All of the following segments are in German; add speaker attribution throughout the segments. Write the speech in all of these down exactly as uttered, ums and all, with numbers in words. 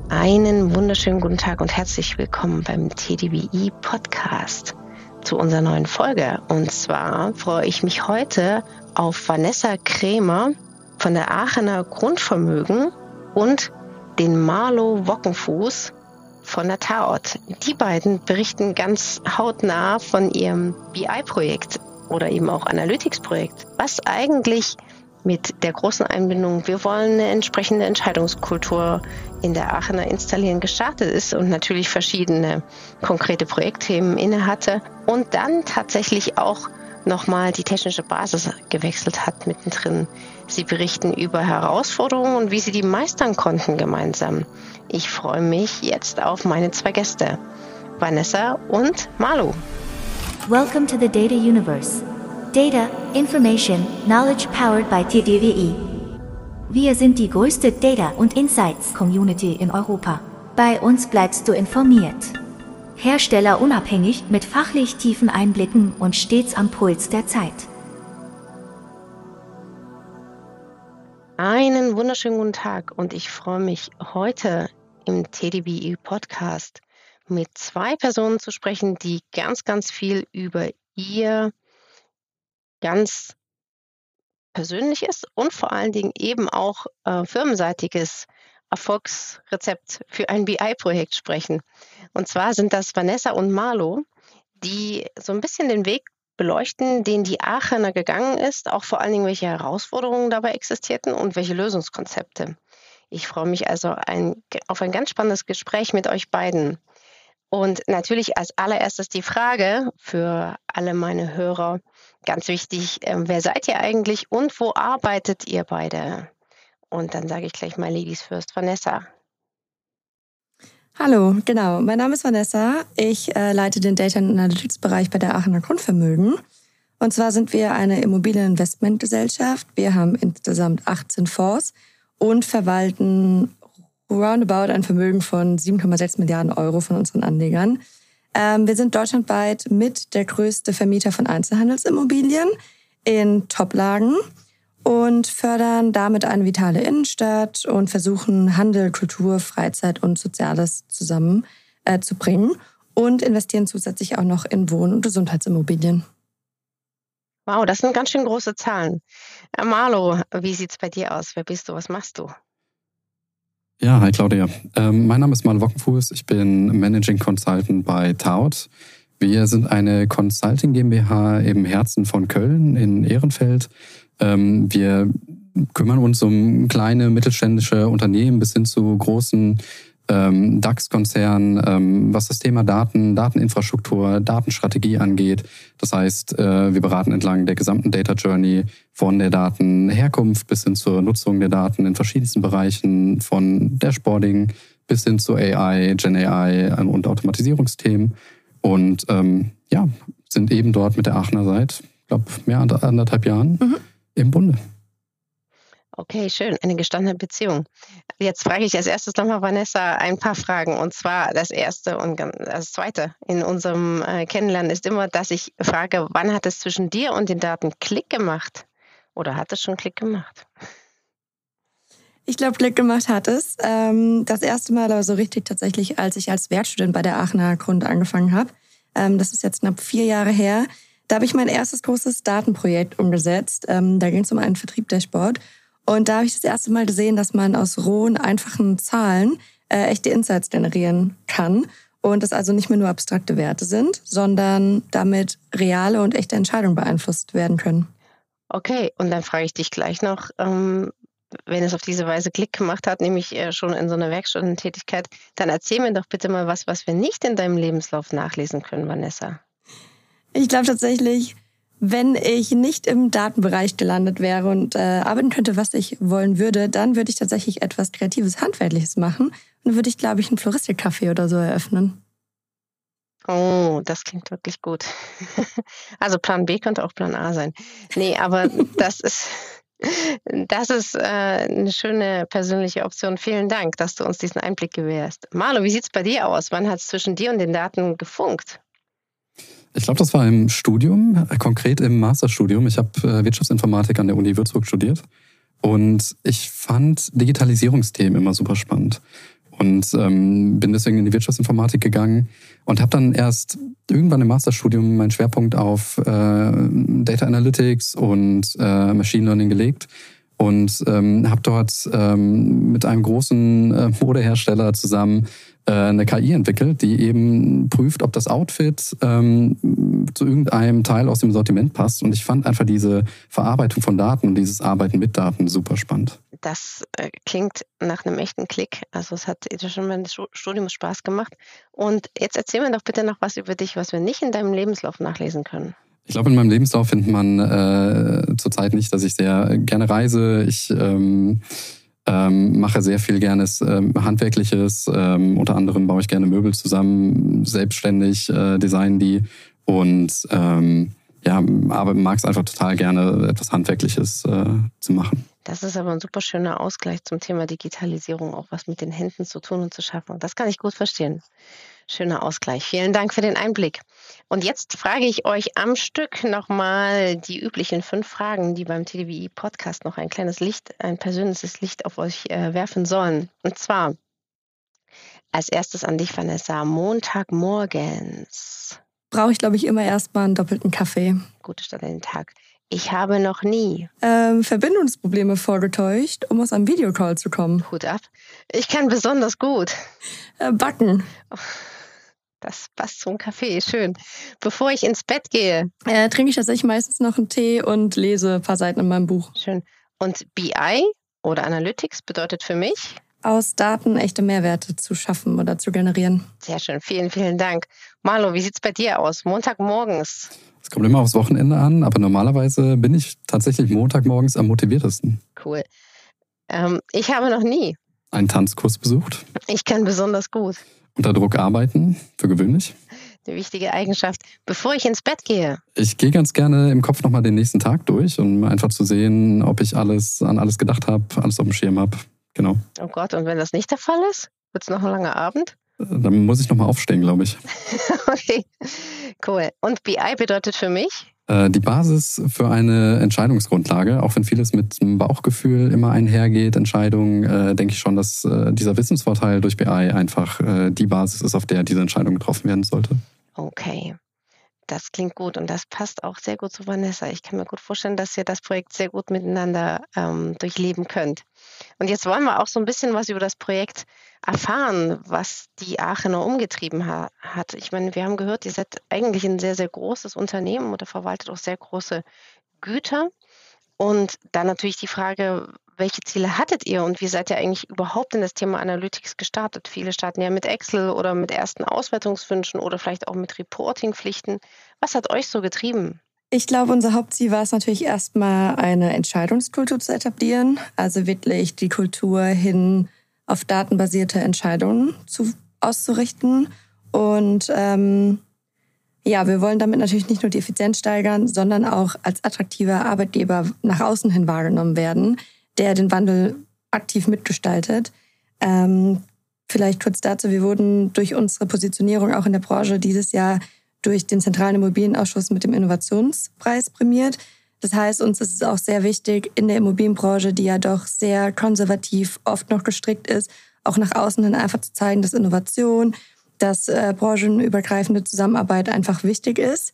Speaker 1: Einen wunderschönen guten Tag und herzlich willkommen beim T D B I Podcast zu unserer neuen Folge. Und zwar freue ich mich heute auf Vanessa Krämer von der Aachener Grundvermögen und den Marlo Wockenfuß von der Taort. Die beiden berichten ganz hautnah von ihrem B I-Projekt oder eben auch Analytics-Projekt, was eigentlich mit der großen Einbindung, wir wollen eine entsprechende Entscheidungskultur in der Aachener installieren, gestartet ist und natürlich verschiedene konkrete Projektthemen inne hatte und dann tatsächlich auch nochmal die technische Basis gewechselt hat mittendrin. Sie berichten über Herausforderungen und wie sie die meistern konnten gemeinsam. Ich freue mich jetzt auf meine zwei Gäste, Vanessa und Marlo.
Speaker 2: Welcome to the Data Universe. Data, Information, Knowledge powered by T D B I. Wir sind die größte Data- und Insights-Community in Europa. Bei uns bleibst du informiert. Herstellerunabhängig mit fachlich tiefen Einblicken und stets am Puls der Zeit.
Speaker 1: Einen wunderschönen guten Tag und ich freue mich heute im T D B I Podcast mit zwei Personen zu sprechen, die ganz, ganz viel über ihr ganz persönliches und vor allen Dingen eben auch äh, firmenseitiges Erfolgsrezept für ein B I-Projekt sprechen. Und zwar sind das Vanessa und Marlo, die so ein bisschen den Weg beleuchten, den die Aachener gegangen ist, auch vor allen Dingen, welche Herausforderungen dabei existierten und welche Lösungskonzepte. Ich freue mich also ein, auf ein ganz spannendes Gespräch mit euch beiden. Und natürlich als allererstes die Frage für alle meine Hörer, ganz wichtig, äh, wer seid ihr eigentlich und wo arbeitet ihr beide? Und dann sage ich gleich mal Ladies first, Vanessa.
Speaker 3: Hallo, genau. Mein Name ist Vanessa. Ich äh, leite den Data- und Analytics-Bereich bei der Aachener Grundvermögen. Und zwar sind wir eine Immobilieninvestmentgesellschaft. Wir haben insgesamt achtzehn Fonds und verwalten roundabout ein Vermögen von sieben Komma sechs Milliarden Euro von unseren Anlegern. Ähm, wir sind deutschlandweit mit der größte Vermieter von Einzelhandelsimmobilien in Toplagen und fördern damit eine vitale Innenstadt und versuchen Handel, Kultur, Freizeit und Soziales zusammen äh, zu bringen und investieren zusätzlich auch noch in Wohn- und Gesundheitsimmobilien.
Speaker 1: Wow, das sind ganz schön große Zahlen. Äh, Marlo, wie sieht's bei dir aus? Wer bist du? Was machst du?
Speaker 4: Ja, hi Claudia. Ähm, mein Name ist Marlo Wockenfuß. Ich bin Managing Consultant bei Taort. Wir sind eine Consulting GmbH im Herzen von Köln in Ehrenfeld. Ähm, wir kümmern uns um kleine mittelständische Unternehmen bis hin zu großen ähm, DAX-Konzernen, ähm, was das Thema Daten, Dateninfrastruktur, Datenstrategie angeht. Das heißt, äh, wir beraten entlang der gesamten Data Journey von der Datenherkunft bis hin zur Nutzung der Daten in verschiedensten Bereichen, von Dashboarding bis hin zu A I, Gen A I und Automatisierungsthemen. Und ähm, ja, sind eben dort mit der Aachener seit, ich glaube, mehr als anderthalb Jahren mhm. im Bunde.
Speaker 1: Okay, schön. Eine gestandene Beziehung. Jetzt frage ich als erstes nochmal Vanessa ein paar Fragen. Und zwar das erste und das zweite in unserem äh, Kennenlernen ist immer, dass ich frage, wann hat es zwischen dir und den Daten Klick gemacht? Oder hat es schon Klick gemacht?
Speaker 3: Ich glaube, Klick gemacht hat es. Ähm, das erste Mal aber so richtig tatsächlich, als ich als Werkstudent bei der Aachener Grund angefangen habe. Ähm, das ist jetzt knapp vier Jahre her. Da habe ich mein erstes großes Datenprojekt umgesetzt. Ähm, da ging es um einen Vertrieb-Dashboard. Und da habe ich das erste Mal gesehen, dass man aus rohen, einfachen Zahlen äh, echte Insights generieren kann. Und das also nicht mehr nur abstrakte Werte sind, sondern damit reale und echte Entscheidungen beeinflusst werden können.
Speaker 1: Okay, und dann frage ich dich gleich noch, ähm, wenn es auf diese Weise Klick gemacht hat, nämlich äh, schon in so einer Werkstudententätigkeit, dann erzähl mir doch bitte mal was, was wir nicht in deinem Lebenslauf nachlesen können, Vanessa.
Speaker 3: Ich glaube tatsächlich, wenn ich nicht im Datenbereich gelandet wäre und äh, arbeiten könnte, was ich wollen würde, dann würde ich tatsächlich etwas Kreatives, Handwerkliches machen. Und dann würde ich, glaube ich, einen Floristikcafé oder so eröffnen.
Speaker 1: Oh, das klingt wirklich gut. Also Plan B könnte auch Plan A sein. Nee, aber das ist, das ist äh, eine schöne persönliche Option. Vielen Dank, dass du uns diesen Einblick gewährst. Marlo, wie sieht's bei dir aus? Wann hat es zwischen dir und den Daten gefunkt?
Speaker 4: Ich glaube, das war im Studium, konkret im Masterstudium. Ich habe äh, Wirtschaftsinformatik an der Uni Würzburg studiert und ich fand Digitalisierungsthemen immer super spannend. Und ähm, bin deswegen in die Wirtschaftsinformatik gegangen und habe dann erst irgendwann im Masterstudium meinen Schwerpunkt auf äh, Data Analytics und äh, Machine Learning gelegt und ähm, habe dort ähm, mit einem großen äh, Modehersteller zusammen äh, eine K I entwickelt, die eben prüft, ob das Outfit ähm, zu irgendeinem Teil aus dem Sortiment passt. Und ich fand einfach diese Verarbeitung von Daten und dieses Arbeiten mit Daten super spannend.
Speaker 1: Das äh, klingt nach einem echten Klick. Also es hat schon während des Studiums Spaß gemacht. Und jetzt erzähl mir doch bitte noch was über dich, was wir nicht in deinem Lebenslauf nachlesen können.
Speaker 4: Ich glaube, in meinem Lebenslauf findet man äh, zurzeit nicht, dass ich sehr gerne reise. Ich ähm, ähm, mache sehr viel Gernes ähm, Handwerkliches. Ähm, unter anderem baue ich gerne Möbel zusammen, selbstständig, äh, design die. Und ähm, ja, aber mag es einfach total gerne, etwas Handwerkliches äh, zu machen.
Speaker 1: Das ist aber ein super schöner Ausgleich zum Thema Digitalisierung, auch was mit den Händen zu tun und zu schaffen. Und das kann ich gut verstehen. Schöner Ausgleich. Vielen Dank für den Einblick. Und jetzt frage ich euch am Stück nochmal die üblichen fünf Fragen, die beim T D W I-Podcast noch ein kleines Licht, ein persönliches Licht auf euch äh, werfen sollen. Und zwar als erstes an dich, Vanessa, Montagmorgens.
Speaker 3: Brauche ich, glaube ich, immer erstmal einen doppelten Kaffee.
Speaker 1: Gute Start in den Tag. Ich habe noch nie
Speaker 3: ähm, Verbindungsprobleme vorgetäuscht, um aus einem Videocall zu kommen.
Speaker 1: Hut ab. Ich kann besonders gut
Speaker 3: Äh, backen.
Speaker 1: Das passt zum Kaffee, schön. Bevor ich ins Bett gehe.
Speaker 3: Äh, trinke ich tatsächlich meistens noch einen Tee und lese ein paar Seiten in meinem Buch.
Speaker 1: Schön. Und B I oder Analytics bedeutet für mich?
Speaker 3: Aus Daten echte Mehrwerte zu schaffen oder zu generieren.
Speaker 1: Sehr schön, vielen, vielen Dank. Marlo, wie sieht es bei dir aus? Montagmorgens?
Speaker 4: Es kommt immer aufs Wochenende an, aber normalerweise bin ich tatsächlich Montagmorgens am motiviertesten.
Speaker 1: Cool. Ähm, ich habe noch nie
Speaker 4: einen Tanzkurs besucht.
Speaker 1: Ich kann besonders gut
Speaker 4: unter Druck arbeiten, für gewöhnlich.
Speaker 1: Eine wichtige Eigenschaft. Bevor ich ins Bett gehe.
Speaker 4: Ich gehe ganz gerne im Kopf nochmal den nächsten Tag durch, um einfach zu sehen, ob ich alles an alles gedacht habe, alles auf dem Schirm habe. Genau.
Speaker 1: Oh Gott, und wenn das nicht der Fall ist, wird es noch ein langer Abend?
Speaker 4: Dann muss ich nochmal aufstehen, glaube ich.
Speaker 1: Okay, cool. Und B I bedeutet für mich?
Speaker 4: Die Basis für eine Entscheidungsgrundlage, auch wenn vieles mit einem Bauchgefühl immer einhergeht, Entscheidungen, äh, denke ich schon, dass äh, dieser Wissensvorteil durch B I einfach äh, die Basis ist, auf der diese Entscheidung getroffen werden sollte.
Speaker 1: Okay, das klingt gut und das passt auch sehr gut zu Vanessa. Ich kann mir gut vorstellen, dass ihr das Projekt sehr gut miteinander ähm, durchleben könnt. Und jetzt wollen wir auch so ein bisschen was über das Projekt erfahren, was die Aachener umgetrieben ha- hat. Ich meine, wir haben gehört, ihr seid eigentlich ein sehr, sehr großes Unternehmen oder verwaltet auch sehr große Güter. Und dann natürlich die Frage, welche Ziele hattet ihr und wie seid ihr eigentlich überhaupt in das Thema Analytics gestartet? Viele starten ja mit Excel oder mit ersten Auswertungswünschen oder vielleicht auch mit Reportingpflichten. Was hat euch so getrieben?
Speaker 3: Ich glaube, unser Hauptziel war es natürlich erstmal, eine Entscheidungskultur zu etablieren. Also wirklich die Kultur hin auf datenbasierte Entscheidungen zu, auszurichten. Und ähm, ja, wir wollen damit natürlich nicht nur die Effizienz steigern, sondern auch als attraktiver Arbeitgeber nach außen hin wahrgenommen werden, der den Wandel aktiv mitgestaltet. Ähm, vielleicht kurz dazu, wir wurden durch unsere Positionierung auch in der Branche dieses Jahr durch den Zentralen Immobilienausschuss mit dem Innovationspreis prämiert. Das heißt, uns ist es auch sehr wichtig, in der Immobilienbranche, die ja doch sehr konservativ oft noch gestrickt ist, auch nach außen hin einfach zu zeigen, dass Innovation, dass äh, branchenübergreifende Zusammenarbeit einfach wichtig ist.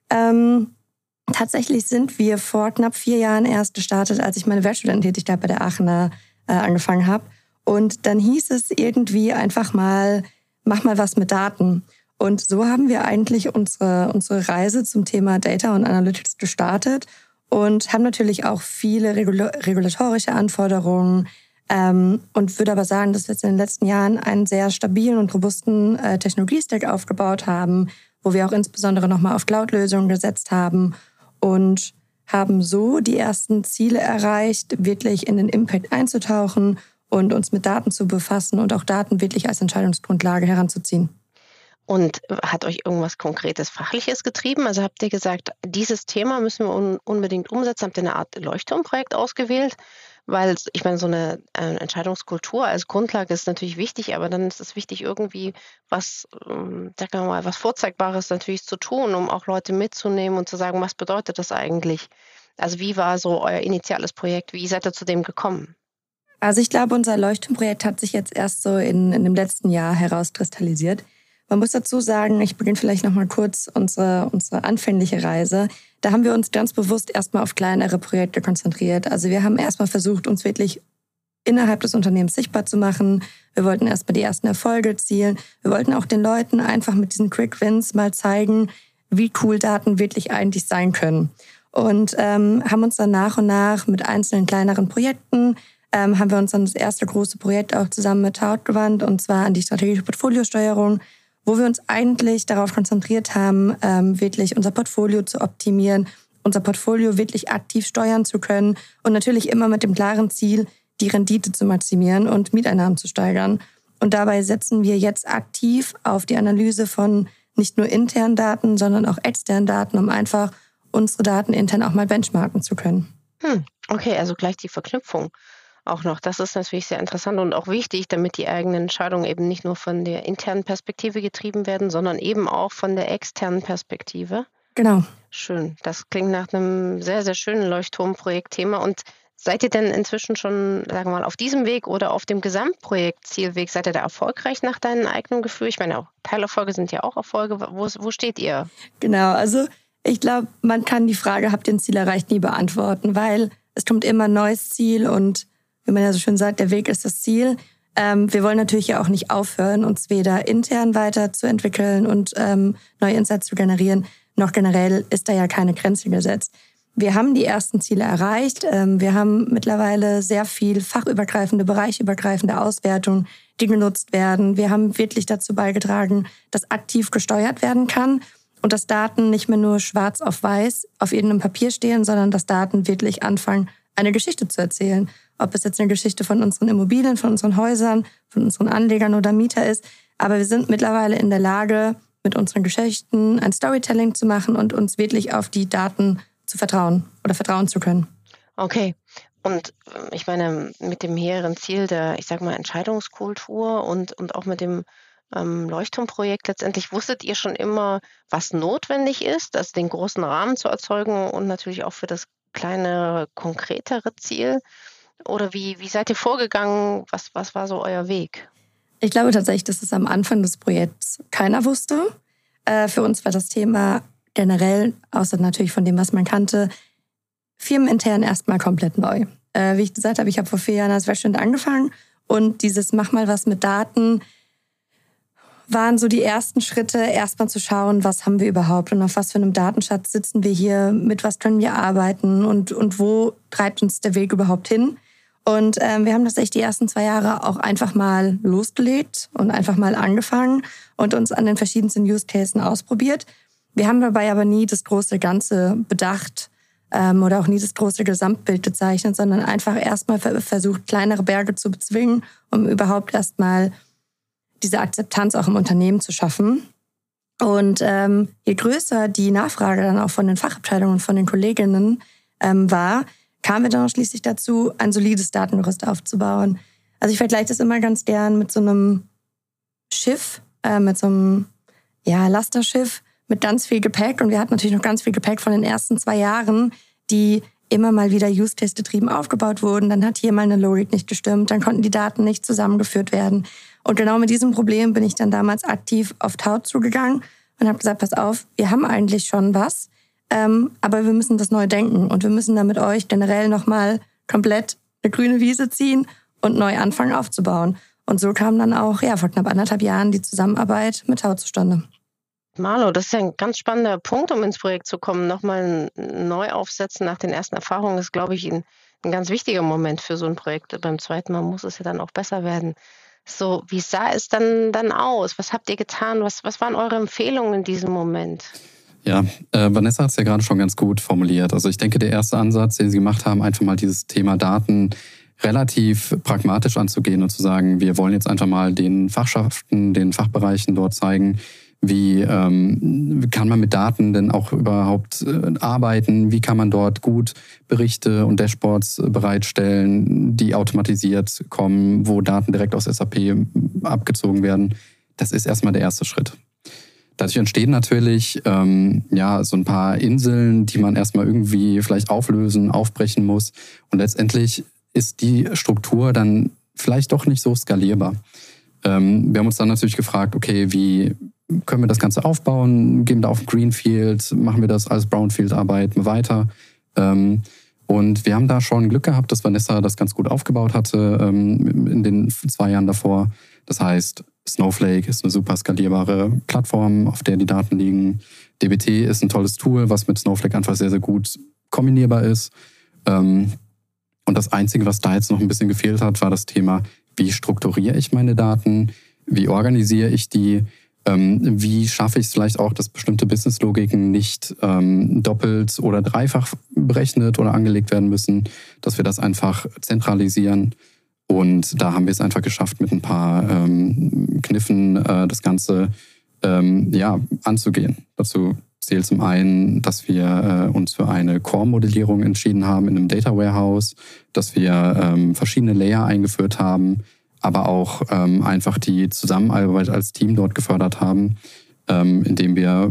Speaker 3: Ähm, tatsächlich sind wir vor knapp vier Jahren erst gestartet, als ich meine Werkstudententätigkeit bei der Aachener äh, angefangen habe. Und dann hieß es irgendwie einfach mal, mach mal was mit Daten. Und so haben wir eigentlich unsere, unsere Reise zum Thema Data und Analytics gestartet und haben natürlich auch viele regula- regulatorische Anforderungen ähm, und würde aber sagen, dass wir jetzt in den letzten Jahren einen sehr stabilen und robusten äh, Technologiestack aufgebaut haben, wo wir auch insbesondere nochmal auf Cloud-Lösungen gesetzt haben und haben so die ersten Ziele erreicht, wirklich in den Impact einzutauchen und uns mit Daten zu befassen und auch Daten wirklich als Entscheidungsgrundlage heranzuziehen.
Speaker 1: Und hat euch irgendwas Konkretes Fachliches getrieben? Also habt ihr gesagt, dieses Thema müssen wir un- unbedingt umsetzen? Habt ihr eine Art Leuchtturmprojekt ausgewählt? Weil ich meine, so eine äh, Entscheidungskultur als Grundlage ist natürlich wichtig, aber dann ist es wichtig, irgendwie was, ähm, sagen wir mal, was Vorzeigbares natürlich zu tun, um auch Leute mitzunehmen und zu sagen, was bedeutet das eigentlich? Also wie war so euer initiales Projekt? Wie seid ihr zu dem gekommen?
Speaker 3: Also ich glaube, unser Leuchtturmprojekt hat sich jetzt erst so in, in dem letzten Jahr herauskristallisiert. Man muss dazu sagen, ich beginne vielleicht noch mal kurz unsere, unsere anfängliche Reise. Da haben wir uns ganz bewusst erstmal auf kleinere Projekte konzentriert. Also wir haben erstmal versucht, uns wirklich innerhalb des Unternehmens sichtbar zu machen. Wir wollten erstmal die ersten Erfolge erzielen. Wir wollten auch den Leuten einfach mit diesen Quick Wins mal zeigen, wie cool Daten wirklich eigentlich sein können. Und ähm, haben uns dann nach und nach mit einzelnen kleineren Projekten, ähm, haben wir uns dann das erste große Projekt auch zusammen mit Taut gewandt, und zwar an die strategische Portfoliosteuerung, wo wir uns eigentlich darauf konzentriert haben, ähm, wirklich unser Portfolio zu optimieren, unser Portfolio wirklich aktiv steuern zu können und natürlich immer mit dem klaren Ziel, die Rendite zu maximieren und Mieteinnahmen zu steigern. Und dabei setzen wir jetzt aktiv auf die Analyse von nicht nur internen Daten, sondern auch externen Daten, um einfach unsere Daten intern auch mal benchmarken zu können.
Speaker 1: Hm, okay, also gleich die Verknüpfung auch noch. Das ist natürlich sehr interessant und auch wichtig, damit die eigenen Entscheidungen eben nicht nur von der internen Perspektive getrieben werden, sondern eben auch von der externen Perspektive.
Speaker 3: Genau.
Speaker 1: Schön. Das klingt nach einem sehr, sehr schönen Leuchtturmprojektthema. Und seid ihr denn inzwischen schon, sagen wir mal, auf diesem Weg oder auf dem Gesamtprojektzielweg, seid ihr da erfolgreich nach deinem eigenen Gefühl? Ich meine, auch Teilerfolge sind ja auch Erfolge. Wo, wo steht ihr?
Speaker 3: Genau, also ich glaube, man kann die Frage, habt ihr ein Ziel erreicht, nie beantworten, weil es kommt immer ein neues Ziel und wie man ja so schön sagt, der Weg ist das Ziel. Ähm, wir wollen natürlich ja auch nicht aufhören, uns weder intern weiterzuentwickeln und ähm, neue Insights zu generieren, noch generell ist da ja keine Grenze gesetzt. Wir haben die ersten Ziele erreicht. Ähm, wir haben mittlerweile sehr viel fachübergreifende, bereichübergreifende Auswertung, die genutzt werden. Wir haben wirklich dazu beigetragen, dass aktiv gesteuert werden kann und dass Daten nicht mehr nur schwarz auf weiß auf irgendeinem Papier stehen, sondern dass Daten wirklich anfangen, eine Geschichte zu erzählen. Ob es jetzt eine Geschichte von unseren Immobilien, von unseren Häusern, von unseren Anlegern oder Mieter ist. Aber wir sind mittlerweile in der Lage, mit unseren Geschichten ein Storytelling zu machen und uns wirklich auf die Daten zu vertrauen oder vertrauen zu können.
Speaker 1: Okay. Und ich meine, mit dem hehren Ziel der, ich sag mal, Entscheidungskultur und, und auch mit dem ähm, Leuchtturmprojekt letztendlich wusstet ihr schon immer, was notwendig ist, also den großen Rahmen zu erzeugen und natürlich auch für das kleine, konkretere Ziel? Oder wie, wie seid ihr vorgegangen? Was, was war so euer Weg?
Speaker 3: Ich glaube tatsächlich, dass es am Anfang des Projekts keiner wusste. Äh, für uns war das Thema generell, außer natürlich von dem, was man kannte, firmenintern erstmal komplett neu. Äh, wie ich gesagt habe, ich habe vor vier Jahren als Werkstudent angefangen und dieses Mach mal was mit Daten waren so die ersten Schritte, erstmal zu schauen, was haben wir überhaupt und auf was für einem Datenschatz sitzen wir hier, mit was können wir arbeiten und, und wo treibt uns der Weg überhaupt hin. Und ähm, wir haben tatsächlich die ersten zwei Jahre auch einfach mal losgelegt und einfach mal angefangen und uns an den verschiedensten Use Cases ausprobiert. Wir haben dabei aber nie das große Ganze bedacht ähm, oder auch nie das große Gesamtbild gezeichnet, sondern einfach erstmal versucht, kleinere Berge zu bezwingen, um überhaupt erstmal diese Akzeptanz auch im Unternehmen zu schaffen. Und ähm, je größer die Nachfrage dann auch von den Fachabteilungen und von den Kolleginnen ähm, war, kamen wir dann auch schließlich dazu, ein solides Datengerüst aufzubauen. Also ich vergleiche das immer ganz gern mit so einem Schiff, äh, mit so einem ja, Lasterschiff mit ganz viel Gepäck. Und wir hatten natürlich noch ganz viel Gepäck von den ersten zwei Jahren, die immer mal wieder Use-Case-getrieben aufgebaut wurden. Dann hat hier mal eine Logik nicht gestimmt, dann konnten die Daten nicht zusammengeführt werden. Und genau mit diesem Problem bin ich dann damals aktiv auf Taut zugegangen und habe gesagt, pass auf, wir haben eigentlich schon was, ähm, aber wir müssen das neu denken und wir müssen da mit euch generell nochmal komplett eine grüne Wiese ziehen und neu anfangen aufzubauen. Und so kam dann auch ja vor knapp anderthalb Jahren die Zusammenarbeit mit Taut zustande.
Speaker 1: Marlo, das ist ja ein ganz spannender Punkt, um ins Projekt zu kommen. Nochmal ein Neuaufsetzen nach den ersten Erfahrungen ist, glaube ich, ein, ein ganz wichtiger Moment für so ein Projekt. Beim zweiten Mal muss es ja dann auch besser werden. So, wie sah es dann, dann aus? Was habt ihr getan? Was, was waren eure Empfehlungen in diesem Moment?
Speaker 4: Ja, äh, Vanessa hat es ja gerade schon ganz gut formuliert. Also ich denke, der erste Ansatz, den sie gemacht haben, einfach mal dieses Thema Daten relativ pragmatisch anzugehen und zu sagen, wir wollen jetzt einfach mal den Fachschaften, den Fachbereichen dort zeigen, wie ähm, kann man mit Daten denn auch überhaupt äh, arbeiten, wie kann man dort gut Berichte und Dashboards bereitstellen, die automatisiert kommen, wo Daten direkt aus S A P abgezogen werden. Das ist erstmal der erste Schritt. Dadurch entstehen natürlich ähm, ja so ein paar Inseln, die man erstmal irgendwie vielleicht auflösen, aufbrechen muss. Und letztendlich ist die Struktur dann vielleicht doch nicht so skalierbar. Ähm, wir haben uns dann natürlich gefragt, okay, wie können wir das Ganze aufbauen? Gehen wir da auf Greenfield? Machen wir das als Brownfield-Arbeit weiter? Ähm, und wir haben da schon Glück gehabt, dass Vanessa das ganz gut aufgebaut hatte ähm, in den zwei Jahren davor. Das heißt, Snowflake ist eine super skalierbare Plattform, auf der die Daten liegen. D B T ist ein tolles Tool, was mit Snowflake einfach sehr, sehr gut kombinierbar ist. Ähm, und das Einzige, was da jetzt noch ein bisschen gefehlt hat, war das Thema, wie strukturiere ich meine Daten? Wie organisiere ich die? Ähm, wie schaffe ich es vielleicht auch, dass bestimmte Businesslogiken nicht ähm, doppelt oder dreifach berechnet oder angelegt werden müssen, dass wir das einfach zentralisieren. Und da haben wir es einfach geschafft, mit ein paar ähm, Kniffen äh, das Ganze ähm, ja, anzugehen. Dazu zählt zum einen, dass wir äh, uns für eine Core-Modellierung entschieden haben in einem Data Warehouse, dass wir ähm, verschiedene Layer eingeführt haben, aber auch ähm, einfach die Zusammenarbeit als Team dort gefördert haben, ähm, indem wir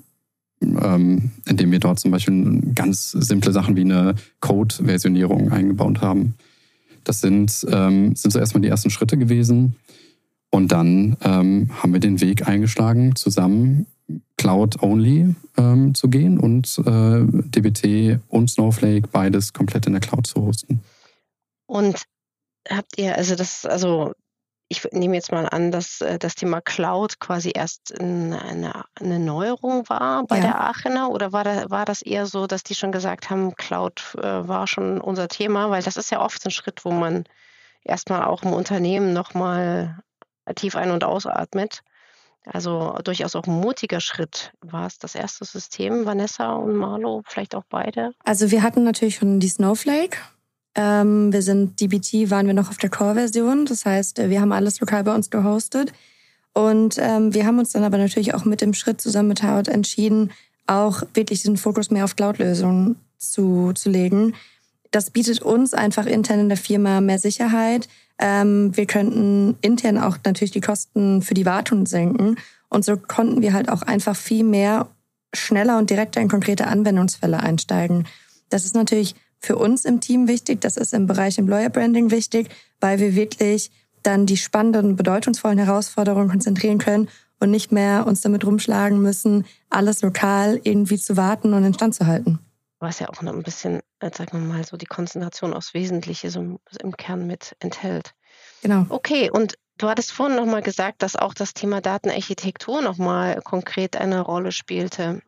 Speaker 4: ähm, indem wir dort zum Beispiel ganz simple Sachen wie eine Code-Versionierung eingebaut haben. Das sind, ähm, sind so erstmal die ersten Schritte gewesen. Und dann ähm, haben wir den Weg eingeschlagen, zusammen Cloud-only ähm, zu gehen und äh, D B T und Snowflake beides komplett in der Cloud zu hosten.
Speaker 1: Und habt ihr, also das, also ich nehme jetzt mal an, dass äh, das Thema Cloud quasi erst in, eine, eine Neuerung war bei
Speaker 3: Ja.
Speaker 1: der Aachener, oder war, da, war das eher so, dass die schon gesagt haben, Cloud äh, war schon unser Thema? Weil das ist ja oft ein Schritt, wo man erstmal auch im Unternehmen nochmal tief ein- und ausatmet. Also durchaus auch ein mutiger Schritt. War es das erste System, Vanessa und Marlo, vielleicht auch beide?
Speaker 3: Also wir hatten natürlich schon die Snowflake. Ähm, wir sind D B T, waren wir noch auf der Core-Version. Das heißt, wir haben alles lokal bei uns gehostet. Und ähm, wir haben uns dann aber natürlich auch mit dem Schritt zusammen mit Howard entschieden, auch wirklich diesen Fokus mehr auf Cloud-Lösungen zu, zu legen. Das bietet uns einfach intern in der Firma mehr Sicherheit. Ähm, wir könnten intern auch natürlich die Kosten für die Wartung senken. Und so konnten wir halt auch einfach viel mehr schneller und direkter in konkrete Anwendungsfälle einsteigen. Das ist natürlich für uns im Team wichtig, das ist im Bereich Employer Branding wichtig, weil wir wirklich dann die spannenden, bedeutungsvollen Herausforderungen konzentrieren können und nicht mehr uns damit rumschlagen müssen, alles lokal irgendwie zu warten und in Stand zu halten.
Speaker 1: Was ja auch noch ein bisschen, äh, sagen wir mal, so die Konzentration aufs Wesentliche so im, im Kern mit enthält.
Speaker 3: Genau.
Speaker 1: Okay, und du hattest vorhin nochmal gesagt, dass auch das Thema Datenarchitektur nochmal konkret eine Rolle spielte.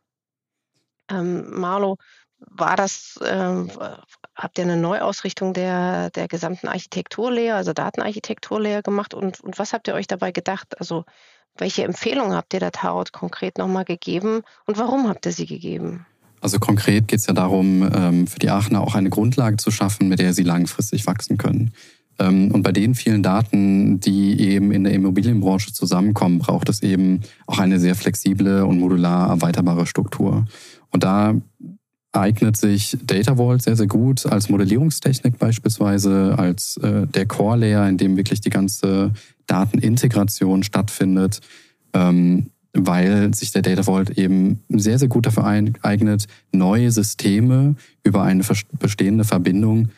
Speaker 1: Ähm, Marlo, war das, ähm, habt ihr eine Neuausrichtung der, der gesamten Architekturlehre, also Datenarchitekturlehre gemacht, und, und was habt ihr euch dabei gedacht? Also welche Empfehlungen habt ihr der Tarot konkret nochmal gegeben und warum habt ihr sie gegeben?
Speaker 4: Also konkret geht es ja darum, ähm, für die Aachener auch eine Grundlage zu schaffen, mit der sie langfristig wachsen können. Ähm, und bei den vielen Daten, die eben in der Immobilienbranche zusammenkommen, braucht es eben auch eine sehr flexible und modular erweiterbare Struktur. Und da eignet sich Data Vault sehr, sehr gut als Modellierungstechnik beispielsweise, als äh, der Core-Layer, in dem wirklich die ganze Datenintegration stattfindet, ähm, weil sich der Data Vault eben sehr, sehr gut dafür eignet, neue Systeme über eine bestehende Verbindung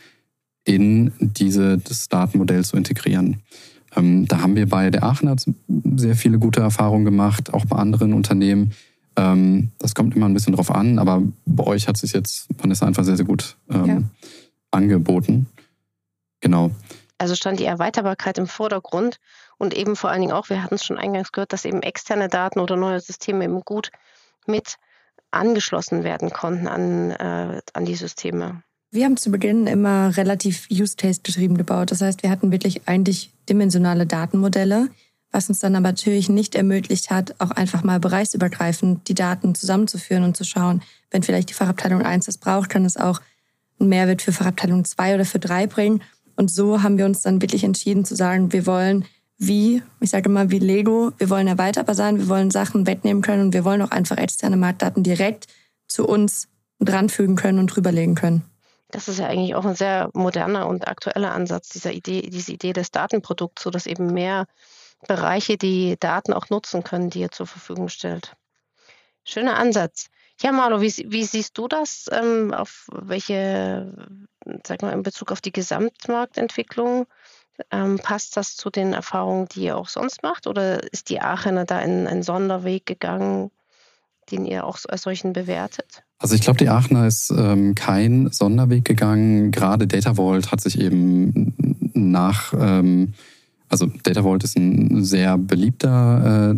Speaker 4: in dieses Datenmodell zu integrieren. Ähm, da haben wir bei der Aachener sehr viele gute Erfahrungen gemacht, auch bei anderen Unternehmen. Ähm, das kommt immer ein bisschen drauf an, aber bei euch hat es sich jetzt, Vanessa, einfach sehr, sehr gut ähm, ja. angeboten. Genau.
Speaker 1: Also stand die Erweiterbarkeit im Vordergrund und eben vor allen Dingen auch, wir hatten es schon eingangs gehört, dass eben externe Daten oder neue Systeme eben gut mit angeschlossen werden konnten an, äh, an die Systeme.
Speaker 3: Wir haben zu Beginn immer relativ Use-Case-getrieben gebaut. Das heißt, wir hatten wirklich eigentlich dimensionale Datenmodelle, was uns dann aber natürlich nicht ermöglicht hat, auch einfach mal bereichsübergreifend die Daten zusammenzuführen und zu schauen, wenn vielleicht die Fachabteilung eins das braucht, kann es auch einen Mehrwert für Fachabteilung zwei oder für drei bringen. Und so haben wir uns dann wirklich entschieden zu sagen, wir wollen wie, ich sage immer wie Lego, wir wollen erweiterbar sein, wir wollen Sachen wegnehmen können und wir wollen auch einfach externe Marktdaten direkt zu uns dranfügen können und drüberlegen können.
Speaker 1: Das ist ja eigentlich auch ein sehr moderner und aktueller Ansatz, dieser Idee, diese Idee des Datenprodukts, sodass eben mehr Bereiche die Daten auch nutzen können, die ihr zur Verfügung stellt. Schöner Ansatz. Ja, Marlo, wie, wie siehst du das? Ähm, auf welche, sag mal, in Bezug auf die Gesamtmarktentwicklung? Ähm, passt das zu den Erfahrungen, die ihr auch sonst macht? Oder ist die Aachener da in einen Sonderweg gegangen, den ihr auch als solchen bewertet?
Speaker 4: Also ich glaube, die Aachener ist ähm, kein Sonderweg gegangen. Gerade Data Vault hat sich eben nach, ähm, also Data Vault ist ein sehr beliebter äh,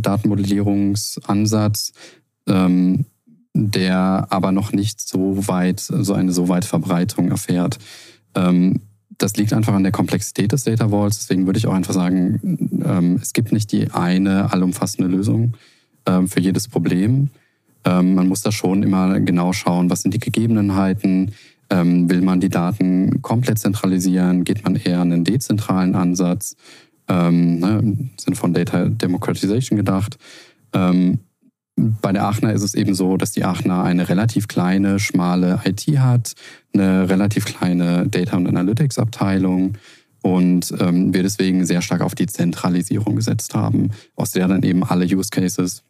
Speaker 4: Datenmodellierungsansatz, ähm, der aber noch nicht so weit, so eine so weit Verbreitung erfährt. Ähm, das liegt einfach an der Komplexität des Data Vaults. Deswegen würde ich auch einfach sagen, ähm, es gibt nicht die eine allumfassende Lösung ähm, für jedes Problem. Ähm, man muss da schon immer genau schauen, was sind die Gegebenheiten. Ähm, will man die Daten komplett zentralisieren? Geht man eher an einen dezentralen Ansatz? Ähm, ne, im Sinne von Data Democratization gedacht. Ähm, Bei der Aachener ist es eben so, dass die Aachener eine relativ kleine, schmale I T hat, eine relativ kleine Data- und Analytics-Abteilung und ähm, wir deswegen sehr stark auf die Zentralisierung gesetzt haben, aus der dann eben alle Use Cases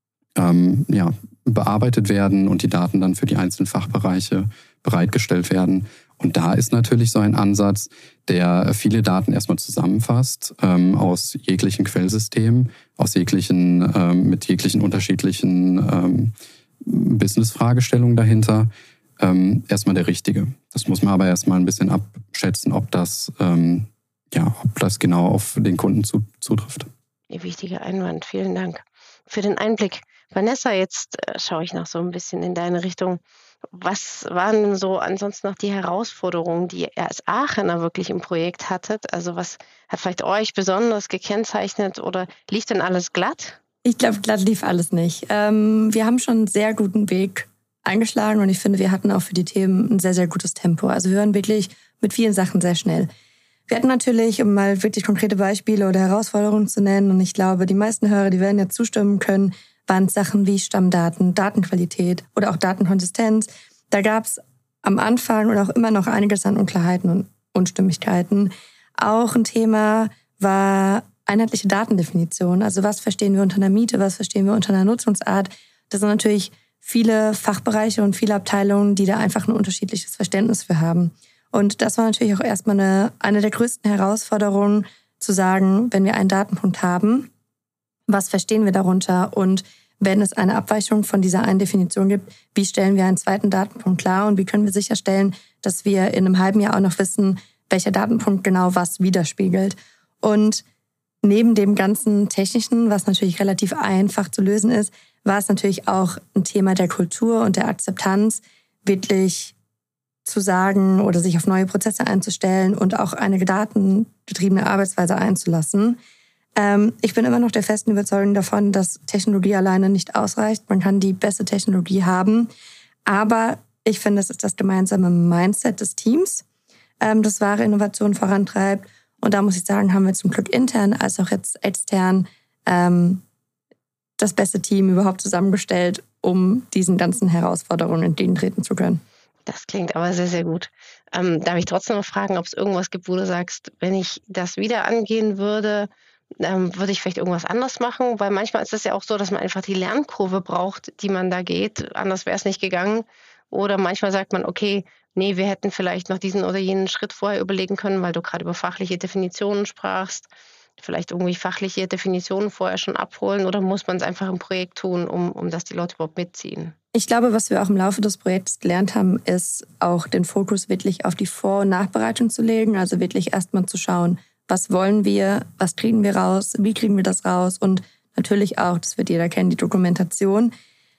Speaker 4: ähm, ja, bearbeitet werden und die Daten dann für die einzelnen Fachbereiche bereitgestellt werden. Und da ist natürlich so ein Ansatz, der viele Daten erstmal zusammenfasst ähm, aus jeglichen Quellsystemen, aus jeglichen, ähm, mit jeglichen unterschiedlichen ähm, Business-Fragestellungen dahinter. Ähm, erstmal der richtige. Das muss man aber erstmal ein bisschen abschätzen, ob das, ähm, ja, ob das genau auf den Kunden zu, zutrifft.
Speaker 1: Ihr wichtiger Einwand, vielen Dank für den Einblick. Vanessa, jetzt äh, schaue ich noch so ein bisschen in deine Richtung. Was waren denn so ansonsten noch die Herausforderungen, die ihr als Aachener wirklich im Projekt hattet? Also was hat vielleicht euch besonders gekennzeichnet oder lief denn alles glatt?
Speaker 3: Ich glaube, glatt lief alles nicht. Ähm, wir haben schon einen sehr guten Weg eingeschlagen und ich finde, wir hatten auch für die Themen ein sehr, sehr gutes Tempo. Also wir hören wirklich mit vielen Sachen sehr schnell. Wir hatten natürlich, um mal wirklich konkrete Beispiele oder Herausforderungen zu nennen, und ich glaube, die meisten Hörer, die werden ja zustimmen können, waren Sachen wie Stammdaten, Datenqualität oder auch Datenkonsistenz. Da gab es am Anfang und auch immer noch einiges an Unklarheiten und Unstimmigkeiten. Auch ein Thema war einheitliche Datendefinition. Also was verstehen wir unter einer Miete, was verstehen wir unter einer Nutzungsart. Das sind natürlich viele Fachbereiche und viele Abteilungen, die da einfach ein unterschiedliches Verständnis für haben. Und das war natürlich auch erstmal eine, eine der größten Herausforderungen, zu sagen, wenn wir einen Datenpunkt haben, was verstehen wir darunter? Und wenn es eine Abweichung von dieser einen Definition gibt, wie stellen wir einen zweiten Datenpunkt klar? Und wie können wir sicherstellen, dass wir in einem halben Jahr auch noch wissen, welcher Datenpunkt genau was widerspiegelt? Und neben dem ganzen Technischen, was natürlich relativ einfach zu lösen ist, war es natürlich auch ein Thema der Kultur und der Akzeptanz, wirklich zu sagen oder sich auf neue Prozesse einzustellen und auch eine datengetriebene Arbeitsweise einzulassen. Ähm, ich bin immer noch der festen Überzeugung davon, dass Technologie alleine nicht ausreicht. Man kann die beste Technologie haben, aber ich finde, es ist das gemeinsame Mindset des Teams, ähm, das wahre Innovation vorantreibt. Und da muss ich sagen, haben wir zum Glück intern als auch jetzt extern ähm, das beste Team überhaupt zusammengestellt, um diesen ganzen Herausforderungen entgegentreten zu können.
Speaker 1: Das klingt aber sehr, sehr gut. Ähm, darf ich trotzdem noch fragen, ob es irgendwas gibt, wo du sagst, wenn ich das wieder angehen würde, ähm, würde ich vielleicht irgendwas anderes machen? Weil manchmal ist es ja auch so, dass man einfach die Lernkurve braucht, die man da geht. Anders wäre es nicht gegangen. Oder manchmal sagt man, okay, nee, wir hätten vielleicht noch diesen oder jenen Schritt vorher überlegen können, weil du gerade über fachliche Definitionen sprachst. Vielleicht irgendwie fachliche Definitionen vorher schon abholen oder muss man es einfach im Projekt tun, um, um dass die Leute überhaupt mitziehen?
Speaker 3: Ich glaube, was wir auch im Laufe des Projekts gelernt haben, ist auch den Fokus wirklich auf die Vor- und Nachbereitung zu legen. Also wirklich erstmal zu schauen, was wollen wir, was kriegen wir raus, wie kriegen wir das raus und natürlich auch, das wird jeder kennen, die Dokumentation.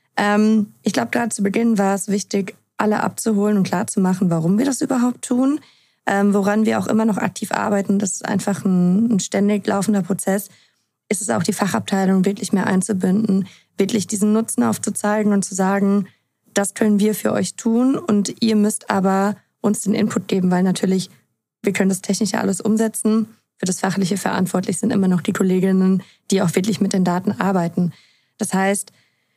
Speaker 3: Ähm, ich glaube, gerade zu Beginn war es wichtig, alle abzuholen und klarzumachen, warum wir das überhaupt tun. Ähm, woran wir auch immer noch aktiv arbeiten, das ist einfach ein, ein ständig laufender Prozess, ist es auch die Fachabteilung wirklich mehr einzubinden, wirklich diesen Nutzen aufzuzeigen und zu sagen, das können wir für euch tun und ihr müsst aber uns den Input geben, weil natürlich, wir können das Technische alles umsetzen, für das Fachliche verantwortlich sind immer noch die Kolleginnen, die auch wirklich mit den Daten arbeiten. Das heißt,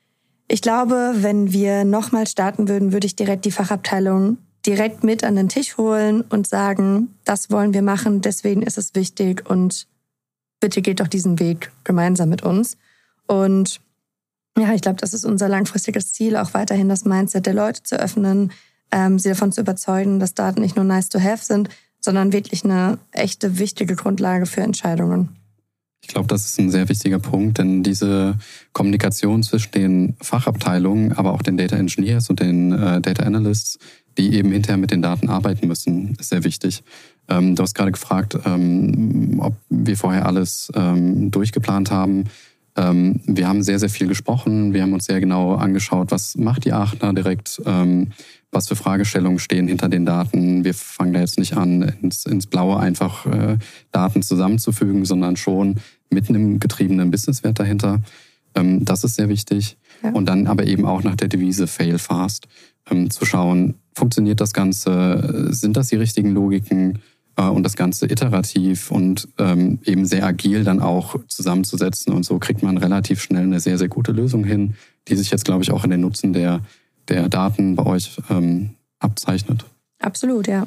Speaker 3: ich glaube, wenn wir nochmal starten würden, würde ich direkt die Fachabteilung direkt mit an den Tisch holen und sagen, das wollen wir machen, deswegen ist es wichtig und bitte geht doch diesen Weg gemeinsam mit uns. Und Ja, ich glaube, das ist unser langfristiges Ziel, auch weiterhin das Mindset der Leute zu öffnen, ähm, sie davon zu überzeugen, dass Daten nicht nur nice to have sind, sondern wirklich eine echte, wichtige Grundlage für Entscheidungen.
Speaker 4: Ich glaube, das ist ein sehr wichtiger Punkt, denn diese Kommunikation zwischen den Fachabteilungen, aber auch den Data Engineers und den äh, Data Analysts, die eben hinterher mit den Daten arbeiten müssen, ist sehr wichtig. Ähm, du hast gerade gefragt, ähm, ob wir vorher alles ähm, durchgeplant haben. Ähm, wir haben sehr, sehr viel gesprochen. Wir haben uns sehr genau angeschaut, was macht die Aachener direkt, ähm, was für Fragestellungen stehen hinter den Daten. Wir fangen da jetzt nicht an, ins, ins Blaue einfach äh, Daten zusammenzufügen, sondern schon mit einem getriebenen Businesswert dahinter. Ähm, das ist sehr wichtig. Ja. Und dann aber eben auch nach der Devise Fail Fast ähm, zu schauen, funktioniert das Ganze, sind das die richtigen Logiken? Und das Ganze iterativ und ähm, eben sehr agil dann auch zusammenzusetzen. Und so kriegt man relativ schnell eine sehr, sehr gute Lösung hin, die sich jetzt, glaube ich, auch in den Nutzen der, der Daten bei euch ähm, abzeichnet.
Speaker 3: Absolut, ja.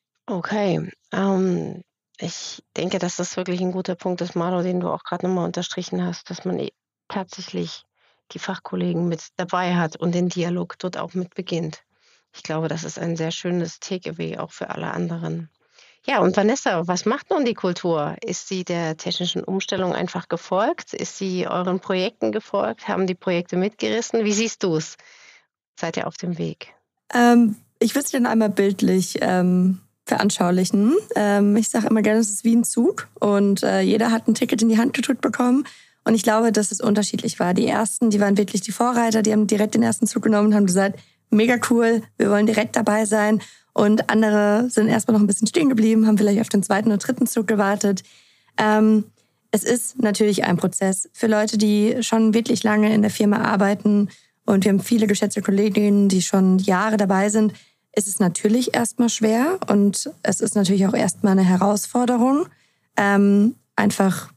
Speaker 1: Okay, ähm, ich denke, dass das wirklich ein guter Punkt ist, Marlo, den du auch gerade nochmal unterstrichen hast, dass man tatsächlich die Fachkollegen mit dabei hat und den Dialog dort auch mit beginnt. Ich glaube, das ist ein sehr schönes Takeaway auch für alle anderen. Ja, und Vanessa, was macht nun die Kultur? Ist sie der technischen Umstellung einfach gefolgt? Ist sie euren Projekten gefolgt? Haben die Projekte mitgerissen? Wie siehst du es? Seid ihr auf dem Weg?
Speaker 3: Ähm, ich will es dir einmal bildlich ähm, veranschaulichen. Ähm, ich sage immer gerne, es ist wie ein Zug und äh, jeder hat ein Ticket in die Hand gedrückt bekommen. Und ich glaube, dass es unterschiedlich war. Die ersten, die waren wirklich die Vorreiter, die haben direkt den ersten Zug genommen und haben gesagt, mega cool, wir wollen direkt dabei sein. Und andere sind erstmal noch ein bisschen stehen geblieben, haben vielleicht auf den zweiten oder dritten Zug gewartet. Ähm, es ist natürlich ein Prozess für Leute, die schon wirklich lange in der Firma arbeiten. Und wir haben viele geschätzte Kolleginnen, die schon Jahre dabei sind. Es ist natürlich erstmal schwer und es ist natürlich auch erstmal eine Herausforderung, ähm, einfach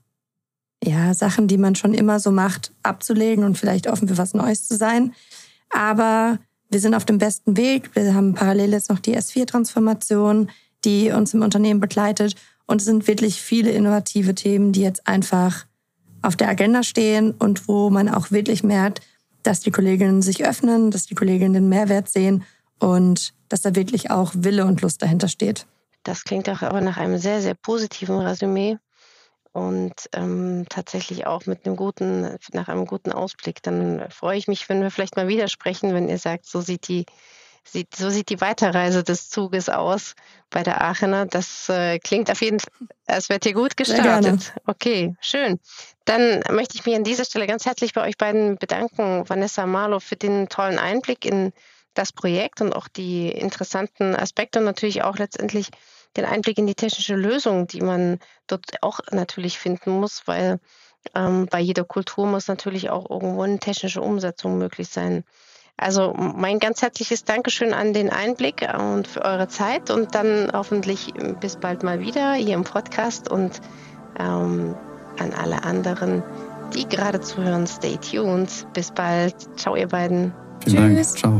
Speaker 3: ja Sachen, die man schon immer so macht, abzulegen und vielleicht offen für was Neues zu sein. Aber wir sind auf dem besten Weg. Wir haben parallel jetzt noch die S vier Transformation, die uns im Unternehmen begleitet. Und es sind wirklich viele innovative Themen, die jetzt einfach auf der Agenda stehen und wo man auch wirklich merkt, dass die Kolleginnen sich öffnen, dass die Kolleginnen den Mehrwert sehen und dass da wirklich auch Wille und Lust dahinter steht.
Speaker 1: Das klingt auch aber nach einem sehr, sehr positiven Resümee. Und ähm, tatsächlich auch mit einem guten, nach einem guten Ausblick. Dann freue ich mich, wenn wir vielleicht mal wieder sprechen, wenn ihr sagt, so sieht die, sieht, so sieht die Weiterreise des Zuges aus bei der Aachener. Das äh, klingt auf jeden Fall, es wird hier gut gestartet. Okay, schön. Dann möchte ich mich an dieser Stelle ganz herzlich bei euch beiden bedanken, Vanessa, Marlo, für den tollen Einblick in das Projekt und auch die interessanten Aspekte und natürlich auch letztendlich den Einblick in die technische Lösung, die man dort auch natürlich finden muss, weil ähm, bei jeder Kultur muss natürlich auch irgendwo eine technische Umsetzung möglich sein. Also mein ganz herzliches Dankeschön an den Einblick und für eure Zeit und dann hoffentlich bis bald mal wieder hier im Podcast und ähm, an alle anderen, die gerade zuhören, stay tuned. Bis bald. Ciao, ihr beiden.
Speaker 4: Vielen Tschüss. Dank. Ciao.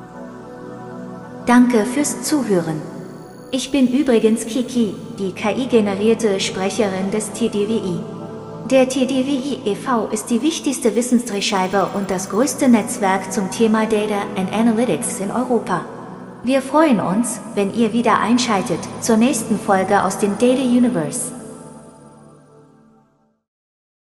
Speaker 2: Danke fürs Zuhören. Ich bin übrigens Kiki, die K I-generierte Sprecherin des T D W I. Der T D W I e V ist die wichtigste Wissensdrehscheibe und das größte Netzwerk zum Thema Data and Analytics in Europa. Wir freuen uns, wenn ihr wieder einschaltet zur nächsten Folge aus dem Data Universe.